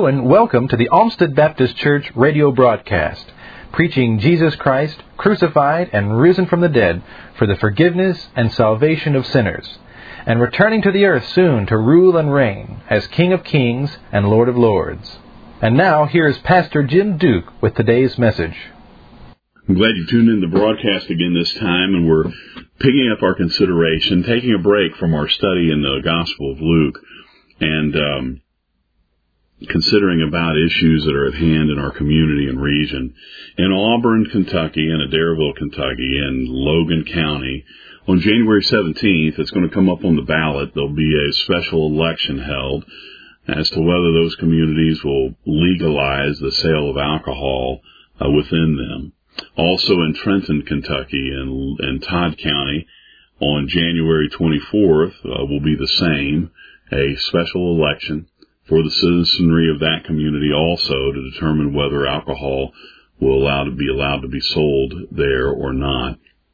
and welcome to the Olmsted Baptist Church radio broadcast, preaching Jesus Christ, crucified and risen from the dead for the forgiveness and salvation of sinners, and returning to the earth soon to rule and reign as King of Kings and Lord of Lords. And now, here is Pastor Jim Duke with today's message. I'm glad you tuned in to the broadcast again this time, and we're picking up our consideration, taking a break from our study in the Gospel of Luke, and considering about issues that are at hand in our community and region. In Auburn, Kentucky, and Adairville, Kentucky, and Logan County, on January 17th, it's going to come up on the ballot. There'll be a special election held as to whether those communities will legalize the sale of alcohol within them. Also in Trenton, Kentucky, and Todd County, on January 24th, will be the same, a special election for the citizenry of that community also to determine whether alcohol will be allowed to be sold there or not.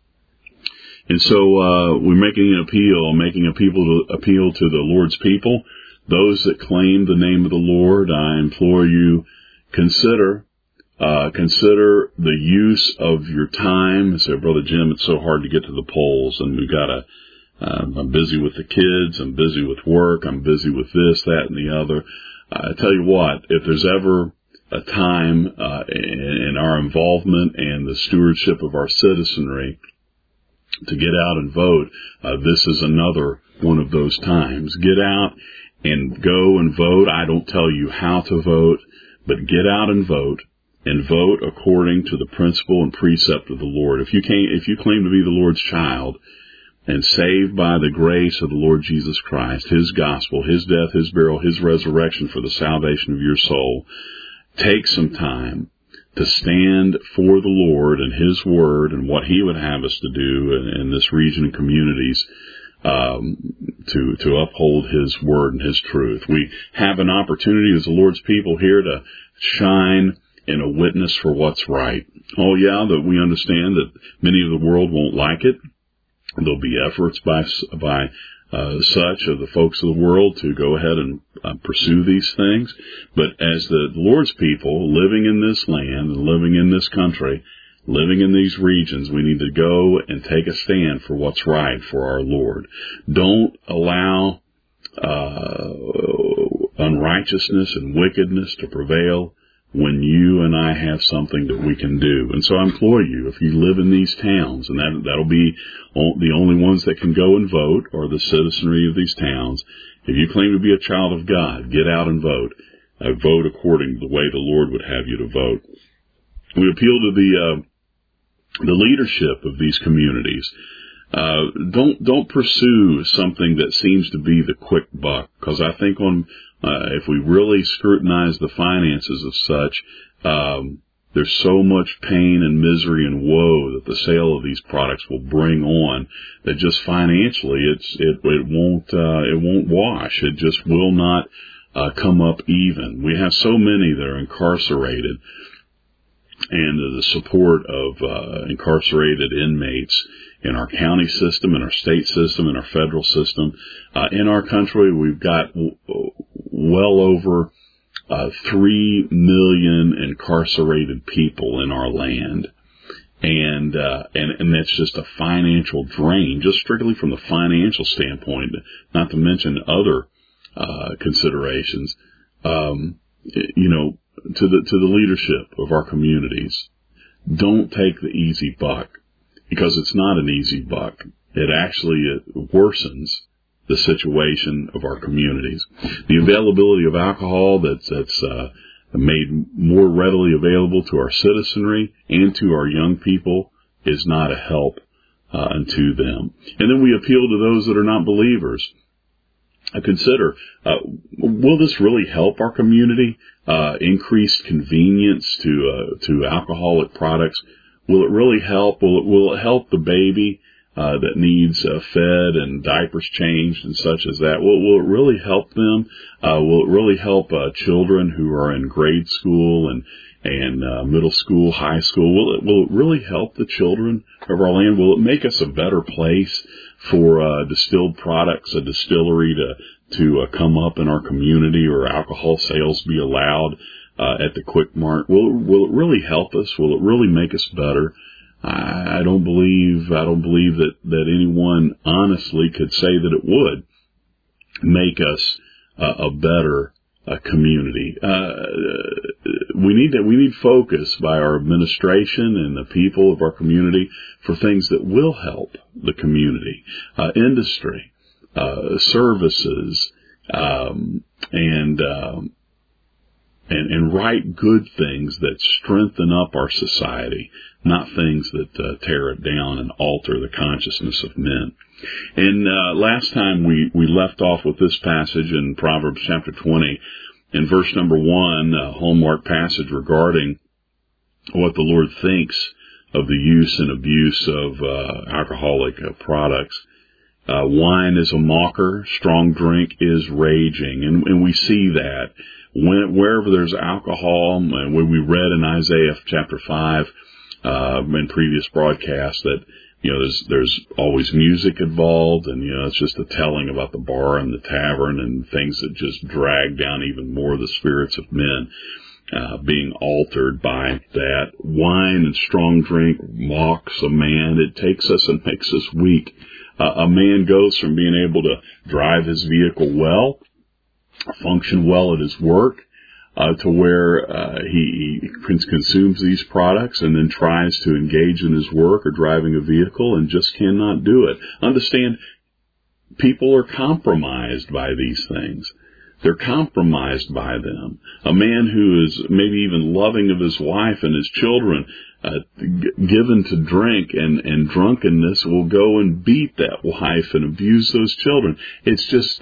And so we're making an appeal to the Lord's people, those that claim the name of the Lord. I implore you, consider the use of your time. So, Brother Jim, it's so hard to get to the polls, and I'm busy with the kids, I'm busy with work, I'm busy with this, that, and the other. I tell you what, if there's ever a time in our involvement and the stewardship of our citizenry to get out and vote, this is another one of those times. Get out and go and vote. I don't tell you how to vote, but get out and vote according to the principle and precept of the Lord. If you claim to be the Lord's child, and saved by the grace of the Lord Jesus Christ, His gospel, His death, His burial, His resurrection for the salvation of your soul, take some time to stand for the Lord and His Word and what He would have us to do in this region and communities, to uphold His Word and His truth. We have an opportunity as the Lord's people here to shine in a witness for what's right. Oh yeah, that we understand that many of the world won't like it. There'll be efforts by such of the folks of the world to go ahead and pursue these things. But as the Lord's people living in this land and living in this country, living in these regions, we need to go and take a stand for what's right for our Lord. Don't allow unrighteousness and wickedness to prevail when you and I have something that we can do. And so I implore you, if you live in these towns, and that'll be the only ones that can go and vote are the citizenry of these towns. If you claim to be a child of God, get out and vote. Vote according to the way the Lord would have you to vote. We appeal to the leadership of these communities. Don't pursue something that seems to be the quick buck, because I think if we really scrutinize the finances of such, there's so much pain and misery and woe that the sale of these products will bring on that just financially it won't wash. It just will not come up even. We have so many that are incarcerated, and the support of incarcerated inmates in our county system, in our state system, in our federal system. In our country, we've got well over 3 million incarcerated people in our land. And that's just a financial drain, just strictly from the financial standpoint, not to mention other considerations. To the leadership of our communities, don't take the easy buck, because it's not an easy buck. It actually worsens the situation of our communities. The availability of alcohol that's made more readily available to our citizenry and to our young people is not a help unto them. And then we appeal to those that are not believers. Consider, will this really help our community? Increased convenience to alcoholic products. Will it really help? Will it help the baby that needs fed and diapers changed and such as that? Will it really help them? Will it really help children who are in grade school and middle school, high school? Will it really help the children of our land? Will it make us a better place for distilled products, a distillery come up in our community, or alcohol sales be allowed at the Quick Mart? Will it really help us? Will it really make us better? I don't believe that anyone honestly could say that it would make us a better community. We need focus by our administration and the people of our community for things that will help the community, industry, services, and write good things that strengthen up our society, not things that tear it down and alter the consciousness of men. And last time we left off with this passage in Proverbs chapter 20, in verse number 1, a hallmark passage regarding what the Lord thinks of the use and abuse of alcoholic products. Wine is a mocker, strong drink is raging, and we see that wherever there's alcohol. And when we read in Isaiah chapter 5 in previous broadcasts that there's always music involved, and it's just a telling about the bar and the tavern and things that just drag down even more the spirits of men being altered by that. Wine and strong drink mocks a man. It takes us and makes us weak. A man goes from being able to drive his vehicle well, function well at his work, to where he consumes these products and then tries to engage in his work or driving a vehicle and just cannot do it. Understand, people are compromised by these things. They're compromised by them. A man who is maybe even loving of his wife and his children, given to drink and drunkenness, will go and beat that wife and abuse those children. It's just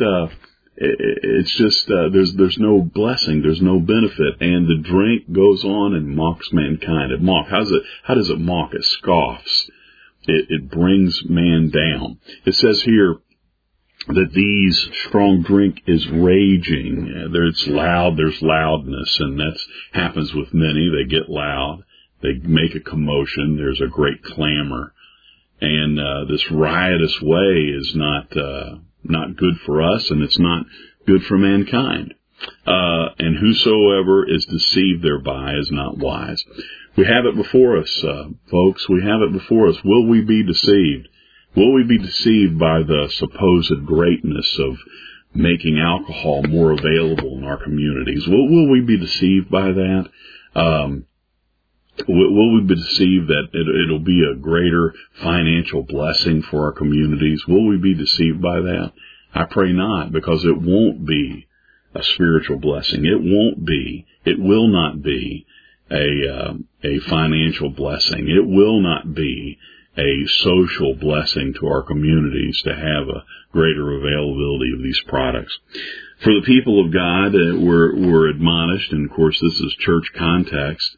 there's no blessing, there's no benefit, and the drink goes on and mocks mankind. How does it mock? It scoffs. It brings man down. It says here that these strong drink is raging. It's loud, there's loudness, and that happens with many. They get loud, they make a commotion, there's a great clamor, and this riotous way is not good for us, and it's not good for mankind. And whosoever is deceived thereby is not wise. We have it before us, folks. We have it before us. Will we be deceived? Will we be deceived by the supposed greatness of making alcohol more available in our communities? Will we be deceived by that? Will we be deceived that it'll be a greater financial blessing for our communities? Will we be deceived by that? I pray not, because it won't be a spiritual blessing. It will not be a financial blessing. It will not be a social blessing to our communities to have a greater availability of these products. For the people of God, we're admonished, and of course this is church context,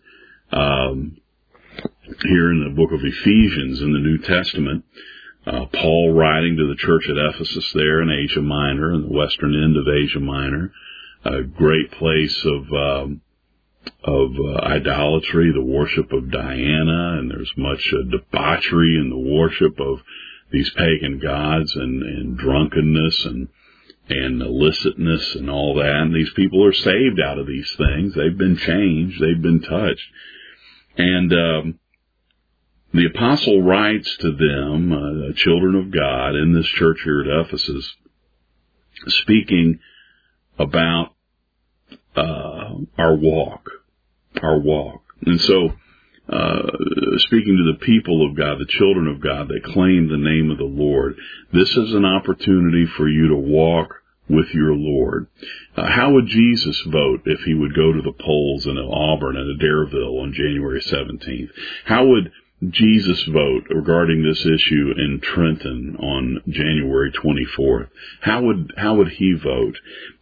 here in the book of Ephesians in the New Testament, Paul writing to the church at Ephesus there in Asia Minor, in the western end of Asia Minor, a great place of idolatry, the worship of Diana, and there's much debauchery in the worship of these pagan gods, and drunkenness and illicitness and all that. And these people are saved out of these things. They've been changed. They've been touched. And the apostle writes to them, children of God, in this church here at Ephesus, speaking about our walk. And so, speaking to the people of God, the children of God that claim the name of the Lord, this is an opportunity for you to walk with your Lord. How would Jesus vote if he would go to the polls in Auburn and Adairville on January 17th? How would Jesus vote regarding this issue in Trenton on January 24th? How would he vote?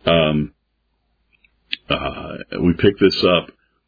We pick this up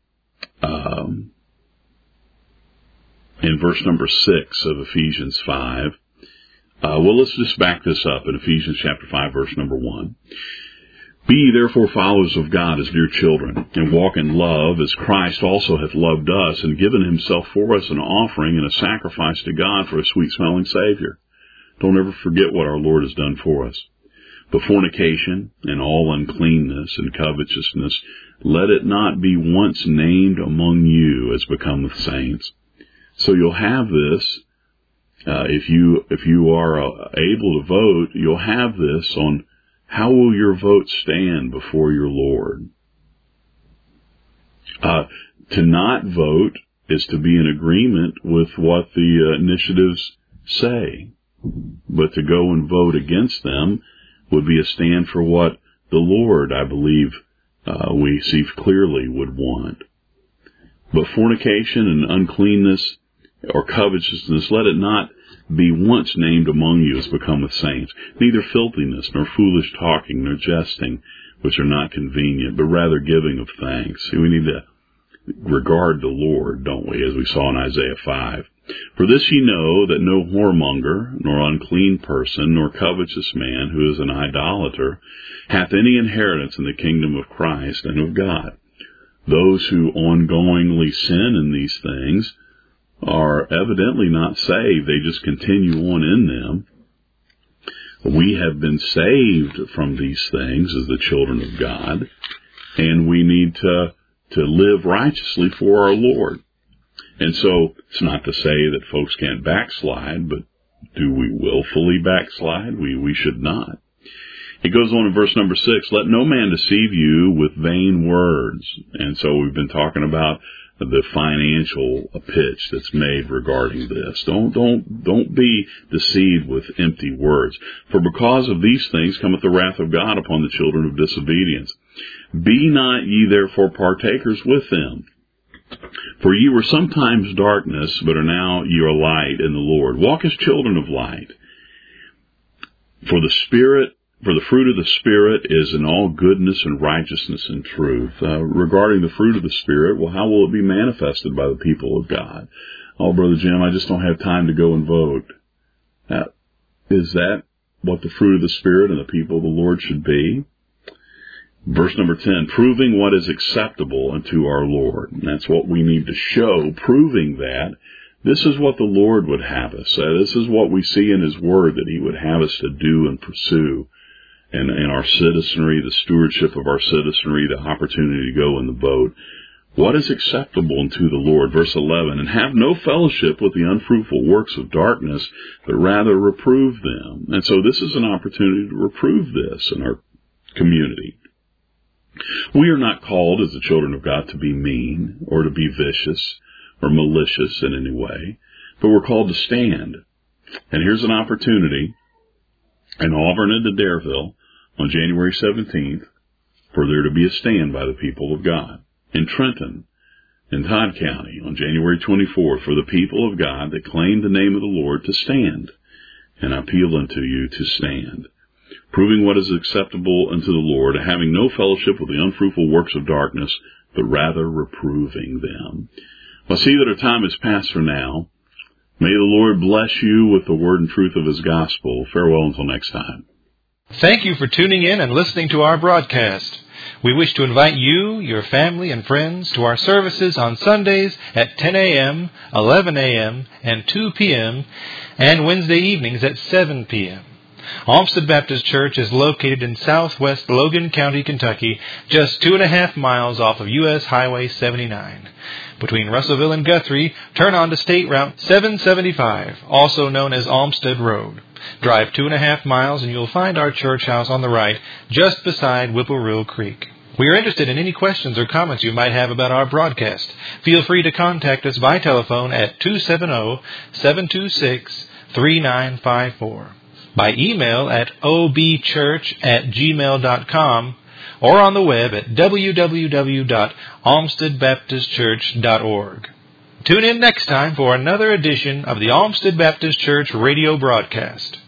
in verse number 6 of Ephesians 5. Let's just back this up in Ephesians chapter 5, verse number 1. Be ye therefore followers of God as dear children, and walk in love, as Christ also hath loved us, and given himself for us an offering and a sacrifice to God for a sweet-smelling Savior. Don't ever forget what our Lord has done for us. But fornication and all uncleanness and covetousness, let it not be once named among you as becometh saints. So you'll have this, if you are able to vote, you'll have this on how will your vote stand before your Lord. To not vote is to be in agreement with what the initiatives say, but to go and vote against them would be a stand for what the Lord, I believe, we see clearly would want. But fornication and uncleanness or covetousness, let it not be once named among you as becometh saints, neither filthiness, nor foolish talking, nor jesting, which are not convenient, but rather giving of thanks. See, we need to regard the Lord, don't we, as we saw in Isaiah 5. For this ye know, that no whoremonger, nor unclean person, nor covetous man, who is an idolater, hath any inheritance in the kingdom of Christ and of God. Those who ongoingly sin in these things are evidently not saved. They just continue on in them. We have been saved from these things as the children of God, and we need to live righteously for our Lord. And so it's not to say that folks can't backslide, but do we willfully backslide? We should not. It goes on in verse number 6, let no man deceive you with vain words. And so we've been talking about the financial pitch that's made regarding this. Don't be deceived with empty words. For because of these things cometh the wrath of God upon the children of disobedience. Be not ye therefore partakers with them. For ye were sometimes darkness, but are now ye are light in the Lord. Walk as children of light. For the fruit of the Spirit is in all goodness and righteousness and truth. Regarding the fruit of the Spirit, well, how will it be manifested by the people of God? Oh, Brother Jim, I just don't have time to go and vote. Is that what the fruit of the Spirit and the people of the Lord should be? Verse number 10, proving what is acceptable unto our Lord. And that's what we need to show, proving that this is what the Lord would have us. This is what we see in His Word that He would have us to do and pursue. And in our citizenry, the stewardship of our citizenry, the opportunity to go and the vote. What is acceptable unto the Lord? Verse 11, and have no fellowship with the unfruitful works of darkness, but rather reprove them. And so this is an opportunity to reprove this in our community. We are not called as the children of God to be mean or to be vicious or malicious in any way, but we're called to stand. And here's an opportunity in Auburn and Adairville on January 17th for there to be a stand by the people of God. In Trenton, in Todd County, on January 24th, for the people of God that claim the name of the Lord to stand. And I appeal unto you to stand. Proving what is acceptable unto the Lord, having no fellowship with the unfruitful works of darkness, but rather reproving them. Well, see that our time is past for now. May the Lord bless you with the word and truth of His gospel. Farewell until next time. Thank you for tuning in and listening to our broadcast. We wish to invite you, your family, and friends to our services on Sundays at 10 a.m., 11 a.m., and 2 p.m., and Wednesday evenings at 7 p.m. Olmsted Baptist Church is located in southwest Logan County, Kentucky, just 2.5 miles off of U.S. Highway 79. Between Russellville and Guthrie, turn on to State Route 775, also known as Olmsted Road. Drive 2.5 miles and you'll find our church house on the right, just beside Whipple Creek. We are interested in any questions or comments you might have about our broadcast. Feel free to contact us by telephone at 270-726-3954. By email at obchurch@gmail.com, or on the web at www.olmstedbaptistchurch.org. Tune in next time for another edition of the Olmsted Baptist Church radio broadcast.